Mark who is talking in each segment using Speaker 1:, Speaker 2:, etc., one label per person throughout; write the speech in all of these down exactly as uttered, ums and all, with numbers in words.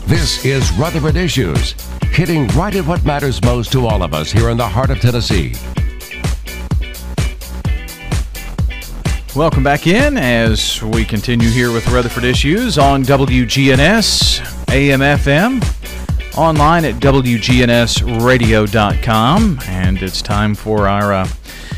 Speaker 1: This is Rutherford Issues, hitting right at what matters most to all of us here in the heart of Tennessee.
Speaker 2: Welcome back in as we continue here with Rutherford Issues on W G N S, A M F M, online at W G N S radio dot com. And it's time for our uh,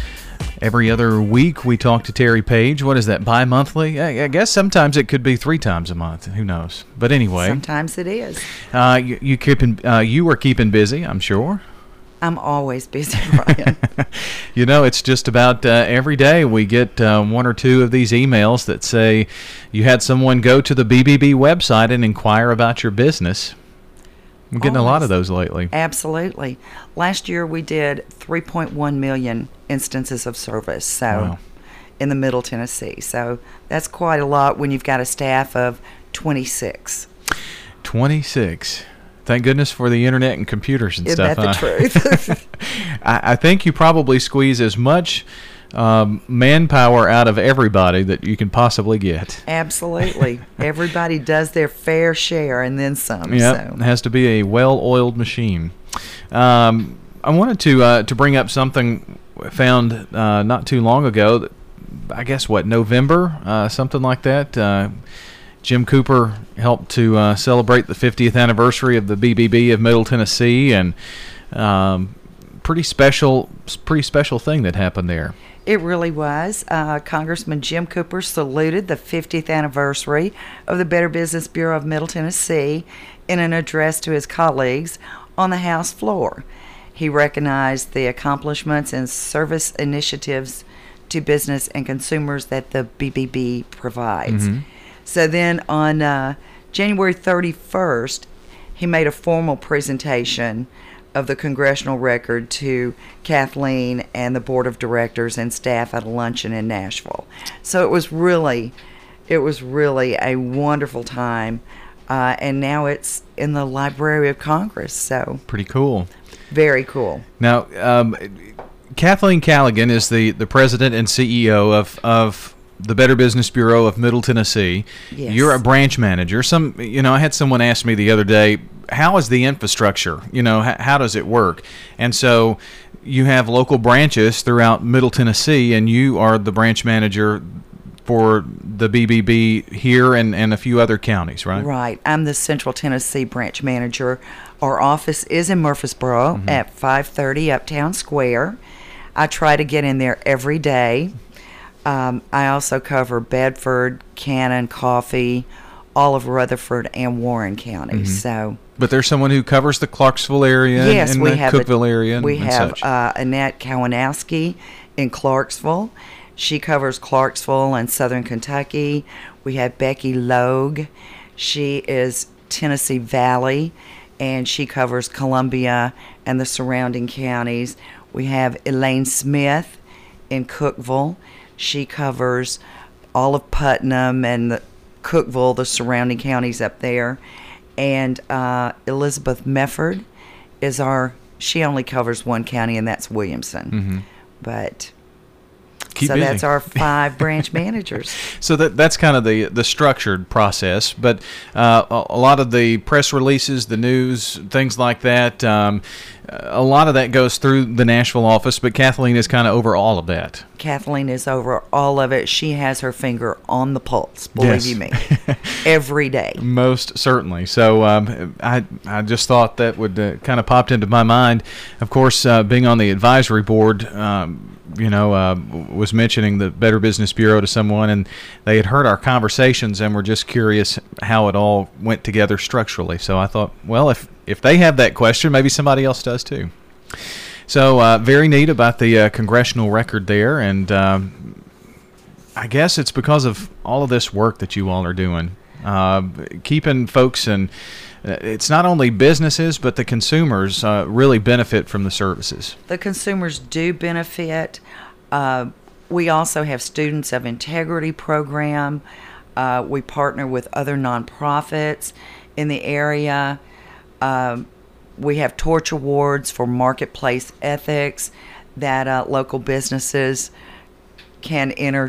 Speaker 2: every other week we talk to Terry Page. What is that, bi-monthly? I, I guess sometimes it could be three times a month. Who knows? But anyway.
Speaker 3: Sometimes it is.
Speaker 2: Uh, you, you, keeping, uh, you are keeping busy, I'm sure.
Speaker 3: I'm always busy, Brian.
Speaker 2: You know, it's just about uh, every day we get uh, one or two of these emails that say you had someone go to the B B B website and inquire about your business. I'm getting always. a lot of those lately.
Speaker 3: Absolutely. Last year we did three point one million instances of service so
Speaker 2: wow.
Speaker 3: in the Middle Tennessee. So that's quite a lot when you've got a staff of twenty-six.
Speaker 2: twenty-six. Thank goodness for the internet and computers and
Speaker 3: Isn't
Speaker 2: stuff.
Speaker 3: Isn't that the
Speaker 2: huh?
Speaker 3: truth?
Speaker 2: I, I think you probably squeeze as much um, manpower out of everybody that you can possibly get.
Speaker 3: Absolutely. Everybody does their fair share and then some.
Speaker 2: Yeah,
Speaker 3: so.
Speaker 2: It has to be a well-oiled machine. Um, I wanted to uh, to bring up something found uh, not too long ago. That, I guess, what, November, uh, something like that. Uh, Jim Cooper helped to uh, celebrate the fiftieth anniversary of the B B B of Middle Tennessee, and um, pretty special, pretty special thing that happened there.
Speaker 3: It really was. Uh, Congressman Jim Cooper saluted the fiftieth anniversary of the Better Business Bureau of Middle Tennessee in an address to his colleagues on the House floor. He recognized the accomplishments and service initiatives to business and consumers that the B B B provides.
Speaker 2: Mm-hmm.
Speaker 3: So then on uh, January thirty-first, he made a formal presentation of the congressional record to Kathleen and the board of directors and staff at a luncheon in Nashville. So it was really, it was really a wonderful time, uh, and now it's in the Library of Congress. So
Speaker 2: pretty cool.
Speaker 3: Very cool.
Speaker 2: Now, um, Kathleen Callaghan is the, the president and C E O of of. the Better Business Bureau of Middle Tennessee.
Speaker 3: Yes.
Speaker 2: You're a branch manager. Some, you know, I had someone ask me the other day, how is the infrastructure? You know, how, how does it work? And so you have local branches throughout Middle Tennessee, and you are the branch manager for the B B B here and, and a few other counties, right?
Speaker 3: Right. I'm the Central Tennessee branch manager. Our office is in Murfreesboro mm-hmm. at five thirty Uptown Square. I try to get in there every day. Um, I also cover Bedford, Cannon, Coffee, all of Rutherford, and Warren counties. Mm-hmm. So,
Speaker 2: but there's someone who covers the Clarksville area
Speaker 3: yes,
Speaker 2: and
Speaker 3: we
Speaker 2: the
Speaker 3: have
Speaker 2: Cookeville
Speaker 3: a,
Speaker 2: area. And,
Speaker 3: we
Speaker 2: and
Speaker 3: have
Speaker 2: such.
Speaker 3: Uh, Annette Kawanowski in Clarksville. She covers Clarksville and Southern Kentucky. We have Becky Logue. She is Tennessee Valley, and she covers Columbia and the surrounding counties. We have Elaine Smith in Cookeville. She covers all of Putnam and the Cookeville, the surrounding counties up there. And uh, Elizabeth Mefford is our, she only covers one county, and that's Williamson.
Speaker 2: Mm-hmm.
Speaker 3: But...
Speaker 2: Keep
Speaker 3: so
Speaker 2: busy.
Speaker 3: That's our five branch managers.
Speaker 2: So that that's kind of the the structured process, but uh, a, a lot of the press releases, the news, things like that, um, a lot of that goes through the Nashville office, but Kathleen is kind of over all of that.
Speaker 3: Kathleen is over all of it. She has her finger on the pulse, believe
Speaker 2: yes.
Speaker 3: you me, every day.
Speaker 2: Most certainly. So um, I I just thought that would uh, kind of popped into my mind. Of course, uh, being on the advisory board, um, you know, uh, was mentioning the Better Business Bureau to someone, and they had heard our conversations and were just curious how it all went together structurally. So I thought, well, if if they have that question, maybe somebody else does too. So uh, very neat about the uh, congressional record there, and um, I guess it's because of all of this work that you all are doing, uh, keeping folks, and it's not only businesses, but the consumers uh, really benefit from the services.
Speaker 3: The consumers do benefit. Uh, we also have Students of Integrity program. Uh, we partner with other nonprofits in the area. Um, we have Torch Awards for marketplace ethics that uh, local businesses can enter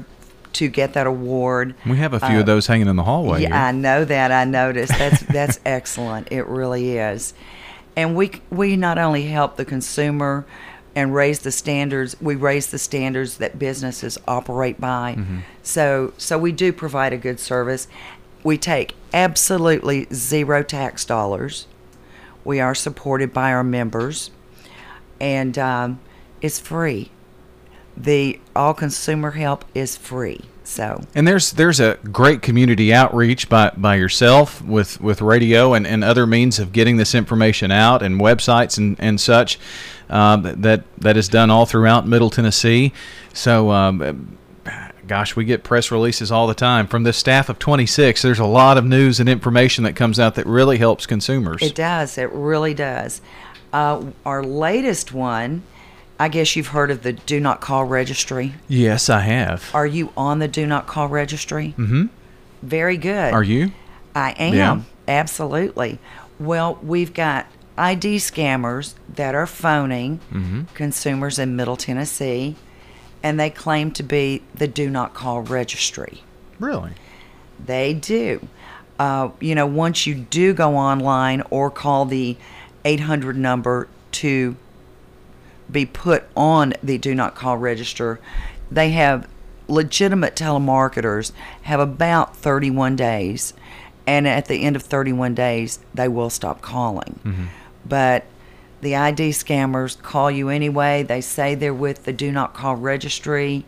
Speaker 3: to get that award.
Speaker 2: We have a few
Speaker 3: Uh,
Speaker 2: of those hanging in the hallway
Speaker 3: Yeah,
Speaker 2: here.
Speaker 3: I know that. I noticed. That's that's excellent. It really is. And we we not only help the consumer and raise the standards, we raise the standards that businesses operate by.
Speaker 2: Mm-hmm.
Speaker 3: So so we do provide a good service. We take absolutely zero tax dollars. We are supported by our members, and um, it's free. The all consumer help is free. So
Speaker 2: And there's there's a great community outreach by, by yourself with, with radio and, and other means of getting this information out, and websites and, and such um, that that is done all throughout Middle Tennessee. So, um, gosh, we get press releases all the time from this staff of twenty-six. There's a lot of news and information that comes out that really helps consumers.
Speaker 3: it does. It really does. Uh, our latest one, I guess you've heard of the Do Not Call Registry.
Speaker 2: Yes, I have.
Speaker 3: Are you on the Do Not Call Registry?
Speaker 2: Mm-hmm.
Speaker 3: Very good.
Speaker 2: Are you?
Speaker 3: I am.
Speaker 2: Yeah.
Speaker 3: Absolutely. Well, we've got I D scammers that are phoning
Speaker 2: Mm-hmm.
Speaker 3: consumers in Middle Tennessee, and they claim to be the Do Not Call Registry.
Speaker 2: Really?
Speaker 3: They do. Uh, you know, once you do go online or call the eight hundred number to be put on the Do Not Call Register, they have legitimate telemarketers have about thirty-one days, and at the end of thirty-one days, they will stop calling.
Speaker 2: Mm-hmm.
Speaker 3: But the I D scammers call you anyway. They say they're with the Do Not Call Registry.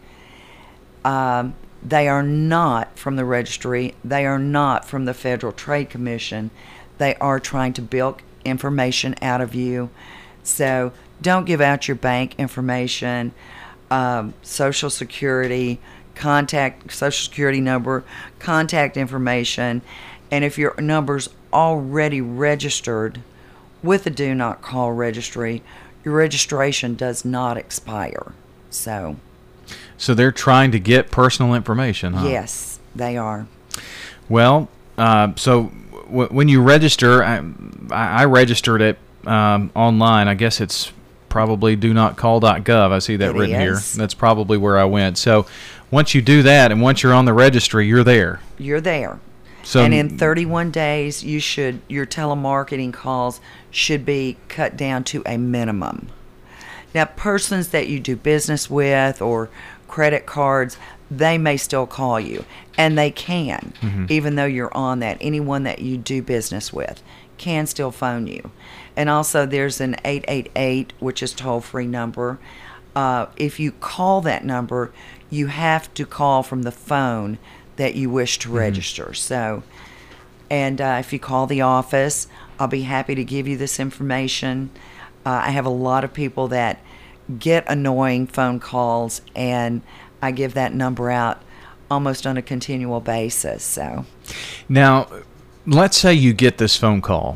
Speaker 3: Um, they are not from the registry. They are not from the Federal Trade Commission. They are trying to bilk information out of you. So don't give out your bank information, um, Social Security, contact, Social Security number, contact information. And if your number's already registered with the Do Not Call Registry, your registration does not expire. So,
Speaker 2: So they're trying to get personal information, huh?
Speaker 3: yes, they are.
Speaker 2: Well, uh, so w- when you register, I, I registered it um, online. I guess it's probably do not call dot gov. I see that
Speaker 3: It
Speaker 2: written here.
Speaker 3: is.
Speaker 2: That's probably where I went. So once you do that and once you're on the registry, you're there.
Speaker 3: You're there.
Speaker 2: So
Speaker 3: And in thirty-one days, you should your telemarketing calls should be cut down to a minimum. Now, persons that you do business with or credit cards, they may still call you, and they can,
Speaker 2: Mm-hmm.
Speaker 3: even though you're on that. Anyone that you do business with can still phone you. And also, there's an eight eight eight, which is toll-free number. Uh, if you call that number, you have to call from the phone that you wish to register. So, and uh, if you call the office, I'll be happy to give you this information. Uh, I have a lot of people that get annoying phone calls, and I give that number out almost on a continual basis. So,
Speaker 2: now, let's say you get this phone call.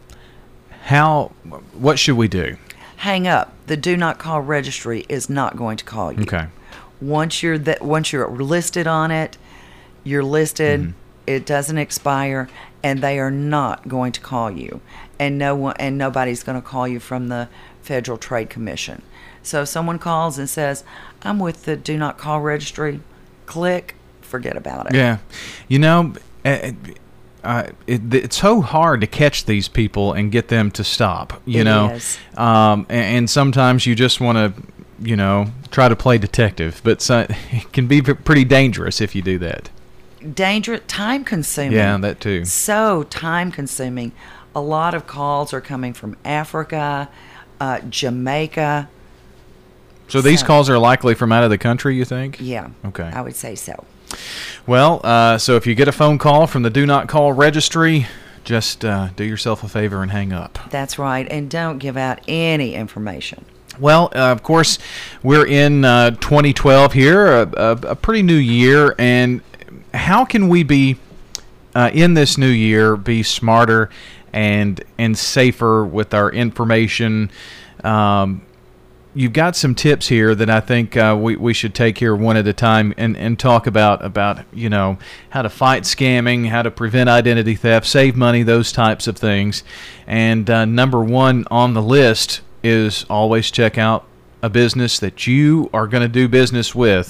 Speaker 2: How? What should we do?
Speaker 3: hang up. The Do Not Call Registry is not going to call you.
Speaker 2: Okay.
Speaker 3: Once you're that, once you're listed on it, you're listed.
Speaker 2: Mm-hmm.
Speaker 3: It doesn't expire, and they are not going to call you, and no one and nobody's going to call you from the Federal Trade Commission. So if someone calls and says, "I'm with the Do Not Call Registry," click, forget about it.
Speaker 2: Yeah. You know, uh, uh, it, it's so hard to catch these people and get them to stop, you
Speaker 3: It
Speaker 2: know.
Speaker 3: is.
Speaker 2: Um, and, and sometimes you just want to, you know, try to play detective, but so, it can be pretty dangerous if you do that.
Speaker 3: Dangerous, time consuming.
Speaker 2: Yeah, that too.
Speaker 3: So time consuming. A lot of calls are coming from Africa, uh, Jamaica.
Speaker 2: So these
Speaker 3: So-
Speaker 2: calls are likely from out of the country, you think?
Speaker 3: Yeah.
Speaker 2: Okay.
Speaker 3: I would say so.
Speaker 2: Well, uh, so if you get a phone call from the Do Not Call Registry, just uh, do yourself a favor and hang up.
Speaker 3: That's right. And don't give out any information.
Speaker 2: Well, uh, of course, we're in uh, twenty twelve here, a, a, a pretty new year, and how can we be, uh, in this new year, be smarter and and safer with our information? Um, you've got some tips here that I think uh, we, we should take here one at a time and, and talk about, about, you know, how to fight scamming, how to prevent identity theft, save money, those types of things. And uh, number one on the list is always check out a business that you are going to do business with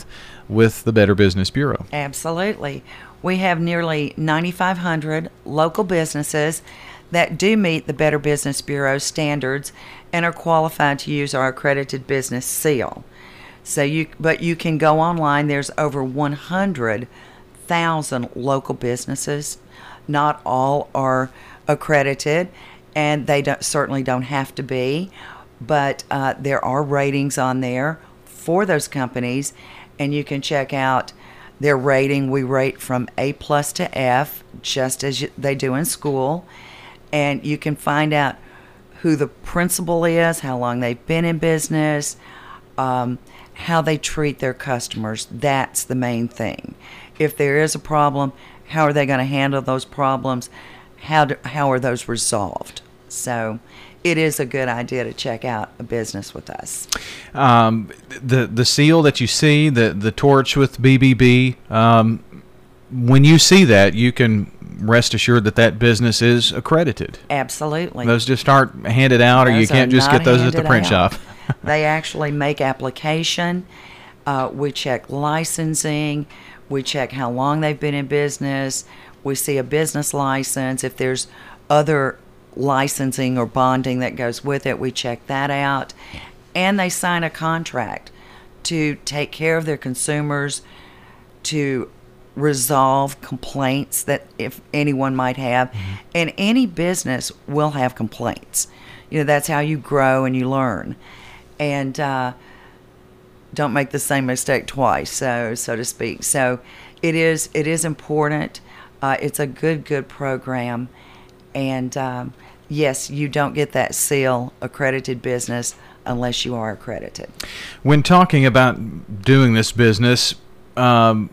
Speaker 2: with the Better Business Bureau.
Speaker 3: Absolutely. We have nearly ninety-five hundred local businesses that do meet the Better Business Bureau standards and are qualified to use our accredited business seal. So you, but you can go online. There's over one hundred thousand local businesses. Not all are accredited, and they don't, certainly don't have to be. But uh, there are ratings on there for those companies, and you can check out their rating. We rate from A plus to F, just as you, they do in school, and you can find out who the principal is, how long they've been in business, um, how they treat their customers. That's the main thing. If there is a problem, how are they going to handle those problems? How do, how are those resolved? So it is a good idea to check out a business with us.
Speaker 2: Um, the the seal that you see, the the torch with B B B, um, when you see that, you can rest assured that that business is accredited.
Speaker 3: Absolutely.
Speaker 2: Those just aren't handed out, or
Speaker 3: Those
Speaker 2: you can't
Speaker 3: are
Speaker 2: just
Speaker 3: not
Speaker 2: get those at the
Speaker 3: handed
Speaker 2: print
Speaker 3: out.
Speaker 2: shop.
Speaker 3: They actually make application. Uh, we check licensing. We check how long they've been in business. We see a business license. If there's other licensing or bonding that goes with it, we check that out. And they sign a contract to take care of their consumers, to resolve complaints that if anyone might have. Mm-hmm. And any business will have complaints. You know, that's how you grow and you learn. And uh, don't make the same mistake twice, so so to speak. So it is it is important. Uh, it's a good, good program. And um, yes, you don't get that seal, accredited business, unless you are accredited.
Speaker 2: When talking about doing this business, um,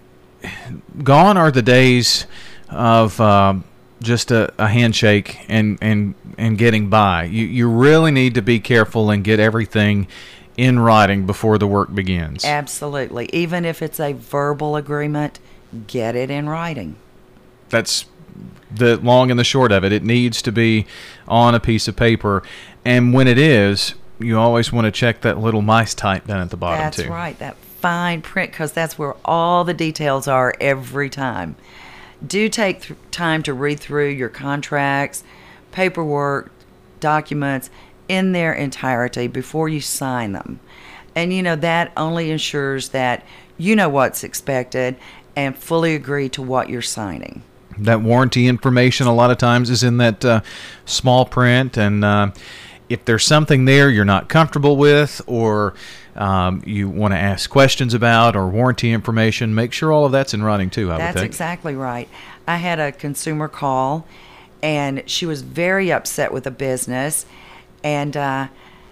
Speaker 2: gone are the days of um, just a, a handshake and, and, and getting by. You, you really need to be careful and get everything in writing before the work begins.
Speaker 3: Absolutely. Even if it's a verbal agreement, get it in writing.
Speaker 2: That's the long and the short of it. It needs to be on a piece of paper. And when it is, you always want to check that little mice type down at the bottom,
Speaker 3: That's
Speaker 2: too.
Speaker 3: That's right, that fine print, because that's where all the details are every time. Do take th- time to read through your contracts, paperwork, documents in their entirety before you sign them. And, you know, that only ensures that you know what's expected and fully agree to what you're signing.
Speaker 2: That warranty information a lot of times is in that uh, small print, and uh, if there's something there you're not comfortable with, or um, you want to ask questions about, or warranty information, make sure all of that's in writing too, I
Speaker 3: That's
Speaker 2: would think.
Speaker 3: exactly right. I had a consumer call, and she was very upset with a business, and uh,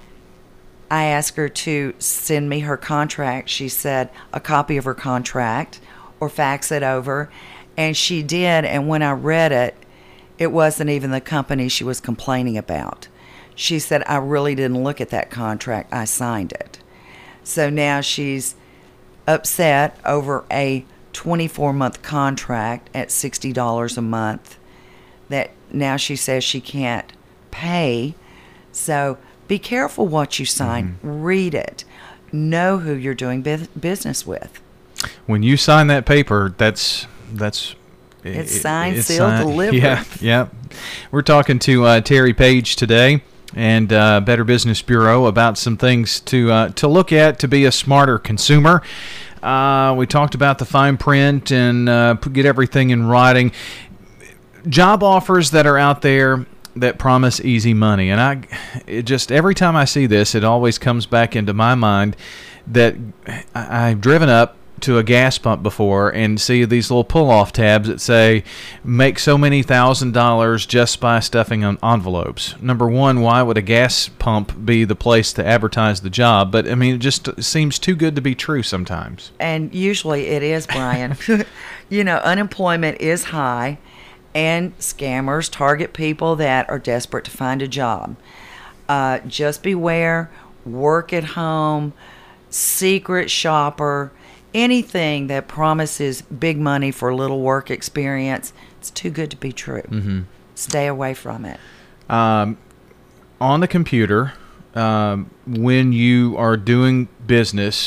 Speaker 3: I asked her to send me her contract. She said a copy of her contract or fax it over, and she did, and when I read it, it wasn't even the company she was complaining about. She said, I really didn't look at that contract. I signed it. So now she's upset over a twenty-four month contract at sixty dollars a month that now she says she can't pay. So be careful what you sign. Mm-hmm. Read it. Know who you're doing bu- business with.
Speaker 2: When you sign that paper, that's that's
Speaker 3: it's
Speaker 2: it,
Speaker 3: signed,
Speaker 2: it's
Speaker 3: sealed,
Speaker 2: signed.
Speaker 3: delivered.
Speaker 2: Yeah, yeah. We're talking to uh, Terry Page today, and uh, Better Business Bureau, about some things to uh, to look at to be a smarter consumer. Uh, we talked about the fine print and uh, get everything in writing. Job offers that are out there that promise easy money, and I, it just every time I see this, it always comes back into my mind that I, I've driven up to a gas pump before and see these little pull-off tabs that say make so many thousand dollars just by stuffing on envelopes. Number one, why would a gas pump be the place to advertise the job? But I mean, it just seems too good to be true sometimes.
Speaker 3: And usually it is, Brian. You know, unemployment is high, and scammers target people that are desperate to find a job. Uh, just beware, work at home, secret shopper, anything that promises big money for little work experience, it's too good to be true. Mm-hmm. Stay away from it.
Speaker 2: Um, on the computer, um, when you are doing business,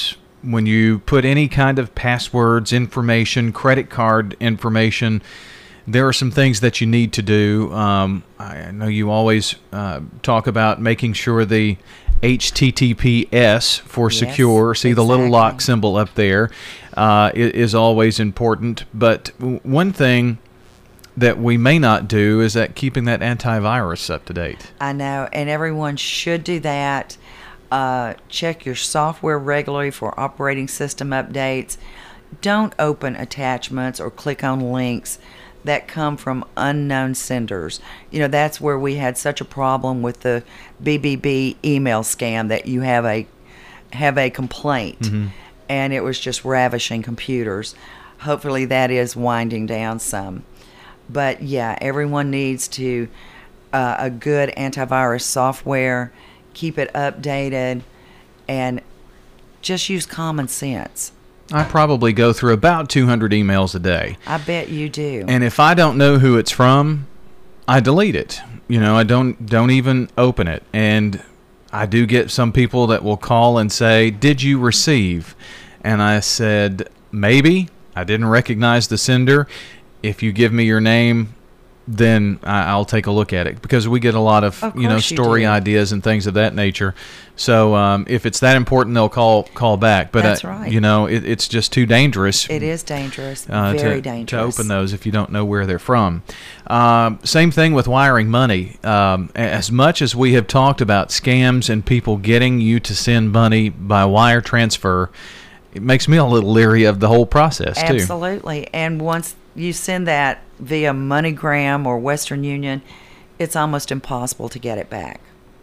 Speaker 2: when you put any kind of passwords, information, credit card information, there are some things that you need to do. Um, I know you always uh, talk about making sure the H T T P S for
Speaker 3: Yes,
Speaker 2: secure, see the little lock
Speaker 3: exactly.
Speaker 2: symbol up there, uh, i- is always important. But w- one thing that we may not do is that keeping that antivirus up to date.
Speaker 3: I know, and everyone should do that. Uh, check your software regularly for operating system updates. Don't open attachments or click on links that come from unknown senders. You know, that's where we had such a problem with the B B B email scam, that you have a have a complaint, and it was just ravishing computers. Hopefully that is winding down some. But yeah, everyone needs to uh, a good antivirus software, keep it updated, and just use common sense.
Speaker 2: I probably go through about two hundred emails a day.
Speaker 3: I bet you do.
Speaker 2: And if I don't know who it's from, I delete it. You know, I don't don't even open it. And I do get some people that will call and say, "Did you receive?" And I said, "Maybe. I didn't recognize the sender. If you give me your name, then I- I'll take a look at it," because we get a lot of,
Speaker 3: Of
Speaker 2: you know,
Speaker 3: course you
Speaker 2: story
Speaker 3: do.
Speaker 2: ideas and things of that nature. So um, if it's that important, they'll call call back. But
Speaker 3: That's
Speaker 2: uh,
Speaker 3: right.
Speaker 2: you know, it, it's just too dangerous.
Speaker 3: It is dangerous,
Speaker 2: uh,
Speaker 3: very
Speaker 2: to,
Speaker 3: dangerous.
Speaker 2: to open those if you don't know where they're from. Um, same thing with wiring money. Um, a- as much as we have talked about scams and people getting you to send money by wire transfer, it makes me a little leery of the whole process too.
Speaker 3: Absolutely. And once you send that via MoneyGram or Western Union, it's almost impossible to get it back.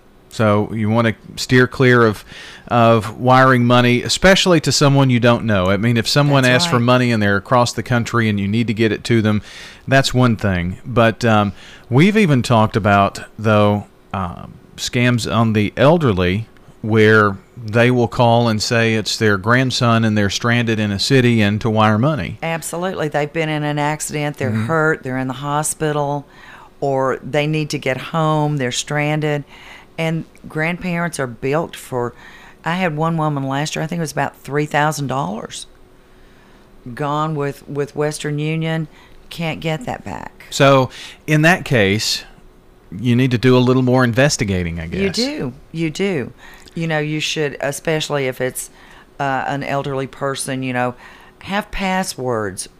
Speaker 2: So you want to steer clear of of wiring money, especially to someone you don't know. I mean, if someone
Speaker 3: That's
Speaker 2: asks for
Speaker 3: right.
Speaker 2: money and they're across the country and you need to get it to them, that's one thing. But um, we've even talked about, though, um, scams on the elderly, where they will call and say it's their grandson and they're stranded in a city and to wire money.
Speaker 3: Absolutely. They've been in an accident, they're
Speaker 2: Mm-hmm.
Speaker 3: hurt, they're in the hospital, or they need to get home, they're stranded. And grandparents are built for, I had one woman last year, I think it was about three thousand dollars gone with, with Western Union. Can't get that back.
Speaker 2: So in that case, you need to do a little more investigating, I guess.
Speaker 3: You do. You do. You know, you should, especially if it's uh, an elderly person, you know, have passwords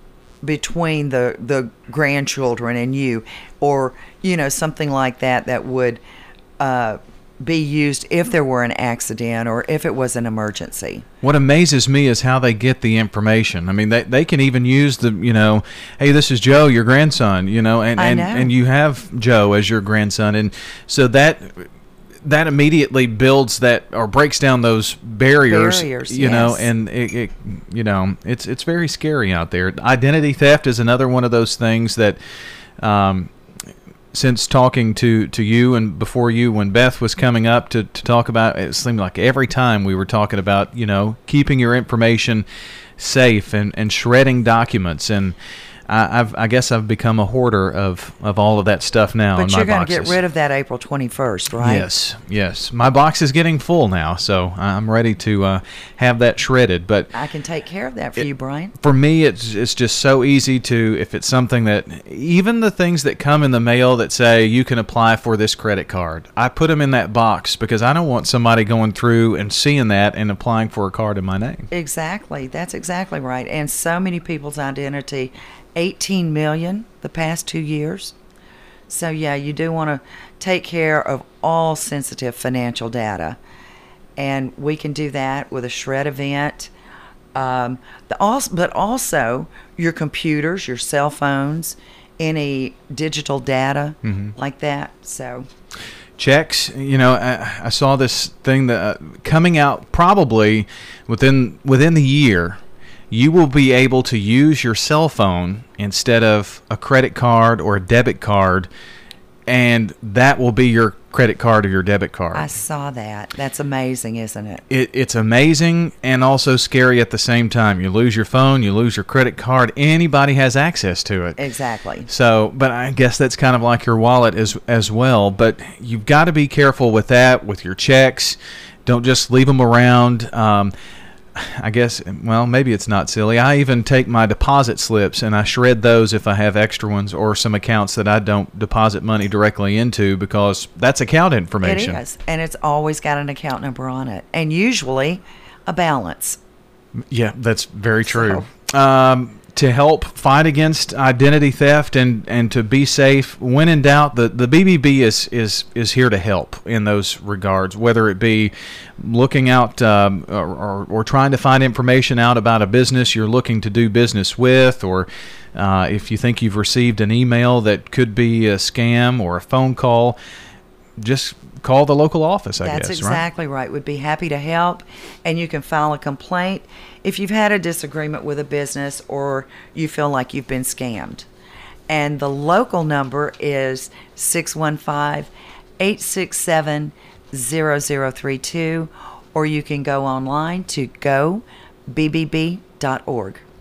Speaker 3: between the, the grandchildren and you, or, you know, something like that that would uh, be used if there were an accident or if it was an emergency.
Speaker 2: What amazes me is how they get the information. I mean, they they can even use the, you know, hey, this is Joe, your grandson, you know, and,
Speaker 3: I
Speaker 2: and,
Speaker 3: know.
Speaker 2: and you have Joe as your grandson. And so that that immediately builds that or breaks down those barriers,
Speaker 3: Barriers,
Speaker 2: you know,
Speaker 3: yes.
Speaker 2: and it, it, you know, it's it's very scary out there. Identity theft is another one of those things that, um, since talking to, to you and before you, when Beth was coming up to, to talk about, it seemed like every time we were talking about, you know, keeping your information safe and, and shredding documents. And I, I've, I guess I've become a hoarder of, of all of that stuff now in
Speaker 3: But
Speaker 2: my
Speaker 3: you're going to
Speaker 2: boxes.
Speaker 3: get rid of that April twenty-first, right?
Speaker 2: Yes, yes. My box is getting full now, so I'm ready to uh, have that shredded. But
Speaker 3: I can take care of that for you, Brian.
Speaker 2: for me, it's it's just so easy to, if it's something that, even the things that come in the mail that say you can apply for this credit card, I put them in that box because I don't want somebody going through and seeing that and applying for a card in my name.
Speaker 3: Exactly. That's exactly right. And so many people's identity, eighteen million the past two years. So yeah, you do want to take care of all sensitive financial data. And we can do that with a shred event. Um, the also, but also your computers, your cell phones, any digital data like that. So
Speaker 2: Checks, you know, I, I saw this thing that uh, coming out probably within within the year. You will be able to use your cell phone instead of a credit card or a debit card, and that will be your credit card or your debit card.
Speaker 3: I saw that. That's amazing, isn't it?
Speaker 2: It, it's amazing and also scary at the same time. You lose your phone, you lose your credit card. Anybody has access to it.
Speaker 3: Exactly.
Speaker 2: So, but I guess that's kind of like your wallet as as well. But you've got to be careful with that, with your checks. Don't just leave them around. Um, I guess, well, maybe it's not silly. I even take my deposit slips and I shred those if I have extra ones or some accounts that I don't deposit money directly into, because that's account information.
Speaker 3: It is, and it's always got an account number on it, and usually a balance.
Speaker 2: Yeah, that's very true. So. Um, to help fight against identity theft and, and to be safe, when in doubt, the, the B B B is, is, is here to help in those regards, whether it be looking out um, or, or, or trying to find information out about a business you're looking to do business with, or uh, if you think you've received an email that could be a scam or a phone call, just call the local office, I
Speaker 3: That's
Speaker 2: guess.
Speaker 3: That's exactly right? right. We'd be happy to help, and you can file a complaint if you've had a disagreement with a business or you feel like you've been scammed. And the local number is six one five, eight six seven, zero zero three two, or you can go online to go b b b dot org.